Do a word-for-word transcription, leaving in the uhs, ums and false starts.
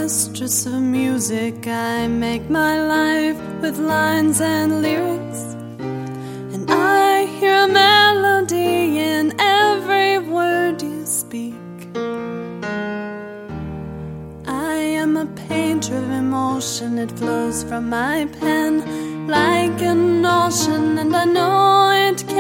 mistress of music. I make my life with lines and lyrics, and I hear a melody in every word you speak. I am a painter of emotion, it flows from my pen like an ocean, and I know it can